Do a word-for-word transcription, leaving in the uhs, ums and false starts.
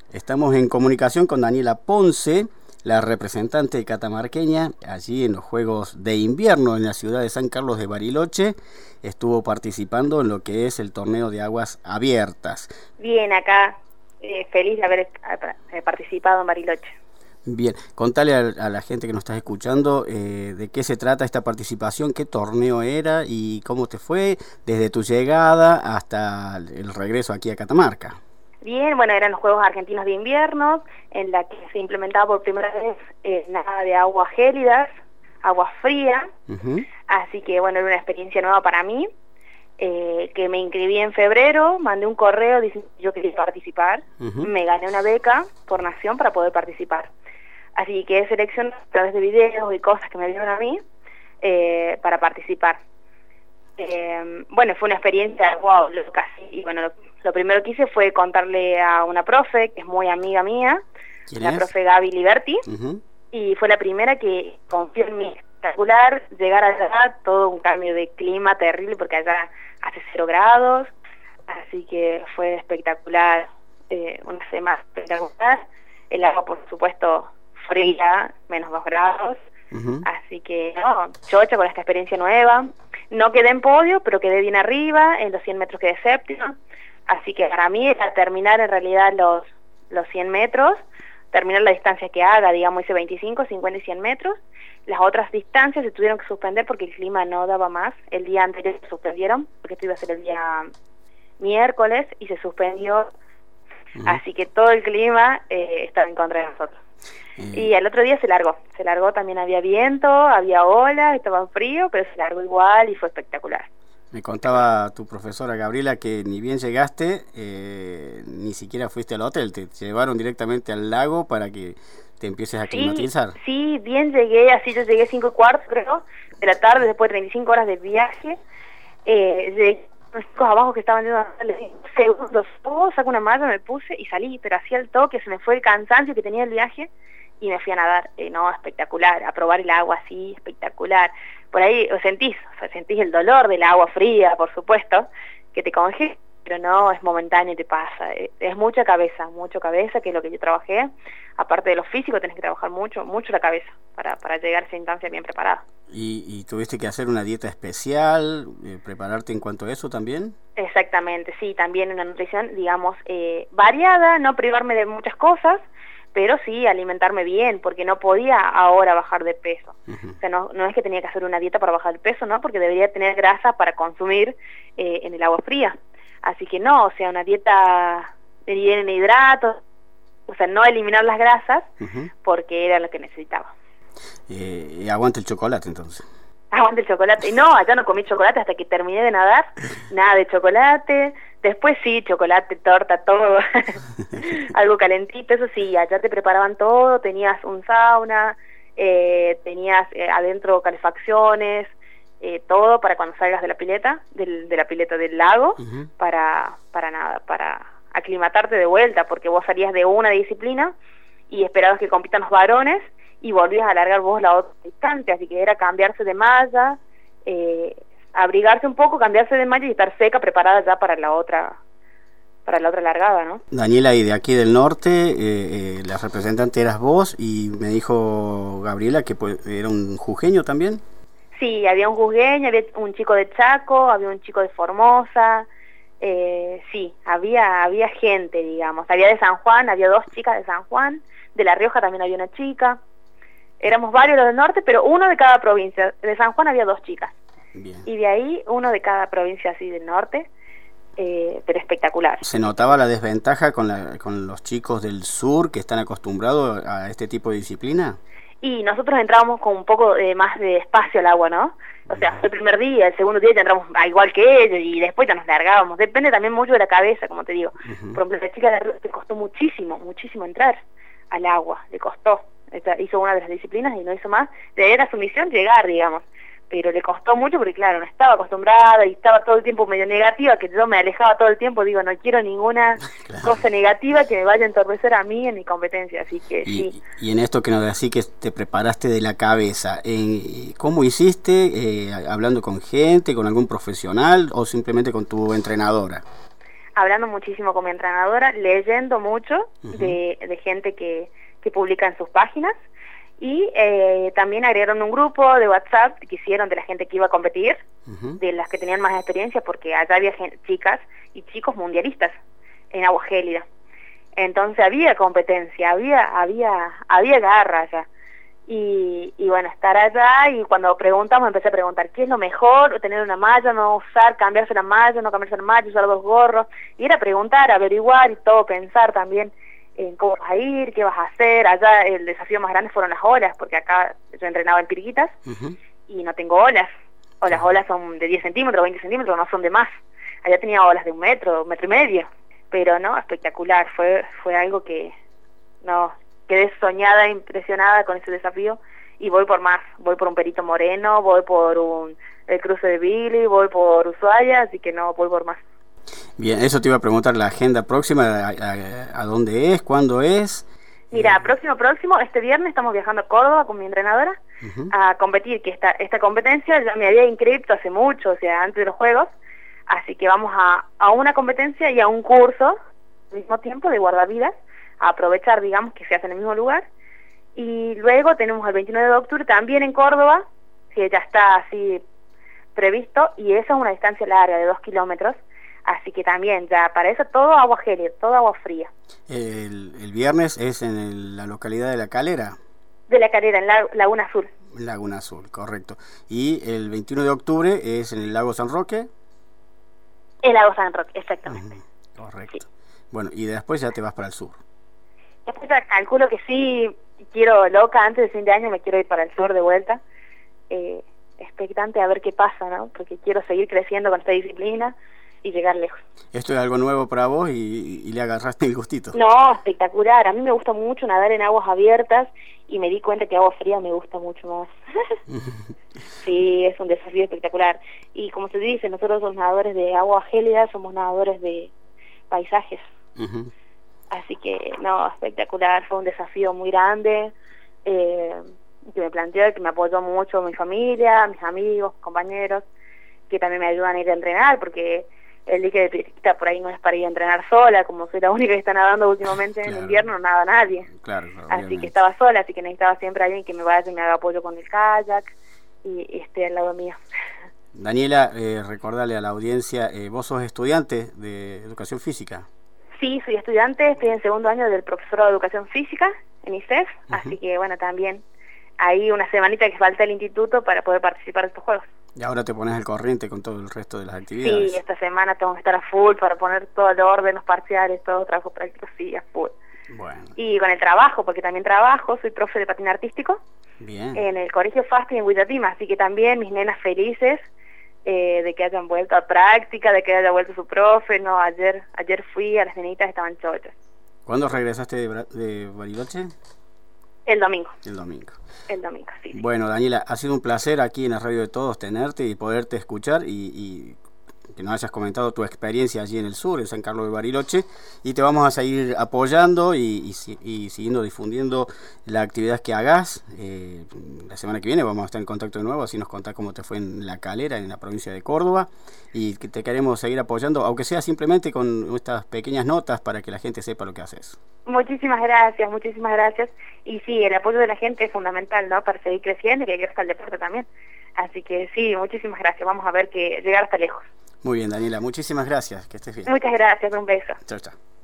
Estamos en comunicación con Daniela Ponce, la representante catamarqueña, allí en los Juegos de Invierno en la ciudad de San Carlos de Bariloche. Estuvo participando en lo que es el torneo de aguas abiertas. Bien, acá, eh, feliz de haber eh, participado en Bariloche. Bien, contale a, a la gente que nos está escuchando eh, de qué se trata esta participación, qué torneo era y cómo te fue desde tu llegada hasta el regreso aquí a Catamarca. Bien, bueno, eran los Juegos Argentinos de Invierno, en la que se implementaba por primera vez eh, nada de aguas gélidas, agua fría, uh-huh. Así que bueno, era una experiencia nueva para mí, eh, que me inscribí en febrero, mandé un correo diciendo que yo quería participar, uh-huh. Me gané una beca por nación para poder participar, así que seleccioné a través de videos y cosas que me dieron a mí eh, para participar. Eh, bueno, fue una experiencia, wow, lo casi, y bueno, lo, lo primero que hice fue contarle a una profe, que es muy amiga mía, la es? profe Gaby Liberti, uh-huh. Y fue la primera que confió en mí. Espectacular, llegar allá, todo un cambio de clima terrible, porque allá hace cero grados, así que fue espectacular, eh, una semana espectacular, el agua por supuesto fría, menos dos grados, uh-huh. Así que no, chocha con esta experiencia nueva. No quedé en podio, pero quedé bien arriba, en los cien metros quedé séptima, así que para mí era terminar en realidad los, los cien metros, terminar la distancia que haga, digamos hice veinticinco, cincuenta y cien metros. Las otras distancias se tuvieron que suspender porque el clima no daba más. El día anterior se suspendieron, porque esto iba a ser el día miércoles y se suspendió, uh-huh. Así que todo el clima eh, estaba en contra de nosotros. Uh-huh. Y al otro día se largó, se largó, también había viento, había olas, estaba frío, pero se largó igual y fue espectacular. Me contaba tu profesora Gabriela que ni bien llegaste, eh, ni siquiera fuiste al hotel, te llevaron directamente al lago para que te empieces a climatizar. Sí, sí, bien llegué, así yo llegué cinco y cuarto, creo, de la tarde, después de treinta y cinco horas de viaje. Eh, llegué a los chicos abajo que estaban yendo, les dije, segundos, oh, saco una malla, me puse y salí, pero hacía el toque, se me fue el cansancio que tenía el viaje y me fui a nadar. Eh, no, espectacular, a probar el agua así, espectacular. Por ahí o sentís, o sea, sentís el dolor del agua fría, por supuesto, que te congela, pero no, es momentáneo y te pasa. Es mucha cabeza, mucho cabeza, que es lo que yo trabajé. Aparte de lo físico, tenés que trabajar mucho, mucho la cabeza para, para llegar a esa instancia bien preparada. ¿Y, y tuviste que hacer una dieta especial, eh, prepararte en cuanto a eso también? Exactamente, sí, también una nutrición, digamos, eh, variada, no privarme de muchas cosas, pero sí alimentarme bien, porque no podía ahora bajar de peso. Uh-huh. O sea, no, no es que tenía que hacer una dieta para bajar de peso, ¿no? Porque debería tener grasa para consumir eh, en el agua fría. Así que no, o sea, una dieta de bien en hidratos, o sea, no eliminar las grasas, uh-huh. Porque era lo que necesitaba. Eh, aguanta el chocolate, entonces. Aguanta el chocolate. No, allá no comí chocolate hasta que terminé de nadar, nada de chocolate. Después sí, chocolate, torta, todo, algo calentito, eso sí, allá te preparaban todo, tenías un sauna, eh, tenías eh, adentro calefacciones, eh, todo para cuando salgas de la pileta, del, de la pileta del lago, uh-huh. para, para nada, para aclimatarte de vuelta, porque vos salías de una disciplina y esperabas que compitan los varones y volvías a alargar vos la otra distancia, así que era cambiarse de malla, eh, abrigarse un poco, cambiarse de malla y estar seca, preparada ya para la otra para la otra largada, ¿no? Daniela, y de aquí del norte, eh, eh, la representante eras vos, y me dijo Gabriela que pues, era un jujeño también. Sí, había un jujeño, había un chico de Chaco, había un chico de Formosa, eh, sí, había había gente, digamos, había de San Juan, había dos chicas de San Juan, de La Rioja también había una chica, éramos varios los del norte, pero uno de cada provincia. De San Juan había dos chicas. Bien. Y de ahí uno de cada provincia así del norte, eh, pero espectacular. ¿Se notaba la desventaja con, la, con los chicos del sur que están acostumbrados a este tipo de disciplina? Y nosotros entrábamos con un poco de, más de espacio al agua, ¿no? O sea, uh-huh. El primer día, el segundo día ya entramos igual que ellos y después ya nos largábamos. Depende también mucho de la cabeza, como te digo. Uh-huh. Por ejemplo, la chica de Río le costó muchísimo, muchísimo entrar al agua, le costó. Esta, hizo una de las disciplinas y no hizo más. De ahí era su misión llegar, digamos. Pero le costó mucho porque, claro, no estaba acostumbrada y estaba todo el tiempo medio negativa, que yo me alejaba todo el tiempo, digo, no quiero ninguna claro. cosa negativa que me vaya a entorpecer a mí en mi competencia, así que y, sí. Y en esto que nos decís que te preparaste de la cabeza, eh, ¿cómo hiciste? Eh, ¿Hablando con gente, con algún profesional o simplemente con tu entrenadora? hablando muchísimo con mi entrenadora, leyendo mucho uh-huh. de, de gente que, que publica en sus páginas, y eh, también agregaron un grupo de WhatsApp que hicieron de la gente que iba a competir, uh-huh. de las que tenían más experiencia, porque allá había gente, chicas y chicos mundialistas en agua gélida. Entonces había competencia, había había había garra allá. Y, y bueno, estar allá, y cuando preguntamos empecé a preguntar qué es lo mejor, tener una malla, no usar, cambiarse la malla, no cambiarse la malla, usar dos gorros, y era preguntar, averiguar y todo, pensar también en cómo vas a ir, qué vas a hacer. Allá el desafío más grande fueron las olas, porque acá yo entrenaba en Pirguitas uh-huh. y no tengo olas, o las olas son de diez centímetros, veinte centímetros, no son de más. Allá tenía olas de un metro, un metro y medio, pero no, espectacular, fue fue algo que, no... quedé soñada, impresionada con ese desafío, y voy por más, voy por un Perito Moreno, voy por un el cruce de Billy, voy por Ushuaia, así que no, voy por más. Bien, eso te iba a preguntar, la agenda próxima, ¿a, a, a dónde es, cuándo es? Mira, eh... próximo, próximo, este viernes estamos viajando a Córdoba con mi entrenadora uh-huh. a competir, que esta, esta competencia ya me había inscrito hace mucho, o sea, antes de los Juegos, así que vamos a, a una competencia y a un curso al mismo tiempo de guardavidas, a aprovechar, digamos, que se hace en el mismo lugar. Y luego tenemos el veintinueve de octubre también en Córdoba, que ya está así previsto, y eso es una distancia larga de dos kilómetros, así que también ya para eso todo agua gélida, todo agua fría. El, el viernes es en el, la localidad de La Calera. De La Calera, en la, Laguna Azul. Laguna Azul, correcto. Y el veintiuno de octubre es en el Lago San Roque. El Lago San Roque, exactamente. Uh-huh. Correcto. Sí. Bueno, y después ya te vas para el sur. Después ya calculo que sí, quiero, loca, antes del fin de año me quiero ir para el sur de vuelta, eh, expectante a ver qué pasa, ¿no? Porque quiero seguir creciendo con esta disciplina y llegar lejos. Esto es algo nuevo para vos y, y le agarraste el gustito. No, espectacular, a mí me gusta mucho nadar en aguas abiertas, y me di cuenta que agua fría me gusta mucho más. Sí, es un desafío espectacular, y como se dice, nosotros somos nadadores de agua gélida, somos nadadores de paisajes. Uh-huh. Así que, no, espectacular, fue un desafío muy grande, eh, que me planteó, que me apoyó mucho mi familia, mis amigos, compañeros, que también me ayudan a ir a entrenar, porque el dique de Pirquita por ahí no es para ir a entrenar sola, como soy la única que está nadando últimamente. Claro. En invierno, no nada nadie. Claro, así que estaba sola, así que necesitaba siempre a alguien que me vaya y me haga apoyo con el kayak, y, y esté al lado mío. Daniela, eh, recordarle a la audiencia, eh, vos sos estudiante de Educación Física. Sí, soy estudiante, estoy en segundo año del profesorado de Educación Física en I C E F, uh-huh. así que bueno, también hay una semanita que falta el instituto para poder participar de estos Juegos. Y ahora te pones al corriente con todo el resto de las actividades. Sí, esta semana tengo que estar a full para poner todo el orden, los parciales, todo, trabajo práctico, sí, a full. Bueno. Y con el trabajo, porque también trabajo, soy profe de patín artístico. Bien. En el Colegio Fasti en Huillatima, así que también mis nenas felices eh, de que hayan vuelto a práctica, de que haya vuelto su profe. No, ayer ayer fui, a las nenitas estaban chochas. ¿Cuándo regresaste de, Bra de Bariloche? El domingo. El domingo. El domingo, sí, sí. Bueno, Daniela, ha sido un placer aquí en la Radio de Todos tenerte y poderte escuchar y, y que nos hayas comentado tu experiencia allí en el sur, en San Carlos de Bariloche, y te vamos a seguir apoyando y, y, y siguiendo difundiendo la actividad que hagas. Eh, la semana que viene vamos a estar en contacto de nuevo, así nos contás cómo te fue en La Calera, en la provincia de Córdoba, y que te queremos seguir apoyando, aunque sea simplemente con estas pequeñas notas para que la gente sepa lo que haces. Muchísimas gracias, muchísimas gracias. Y sí, el apoyo de la gente es fundamental, ¿no? Para seguir creciendo y que crezca el deporte también. Así que sí, muchísimas gracias. Vamos a ver que llegar hasta lejos. Muy bien, Daniela, muchísimas gracias. Que estés bien. Muchas gracias, un beso. Chao, chao.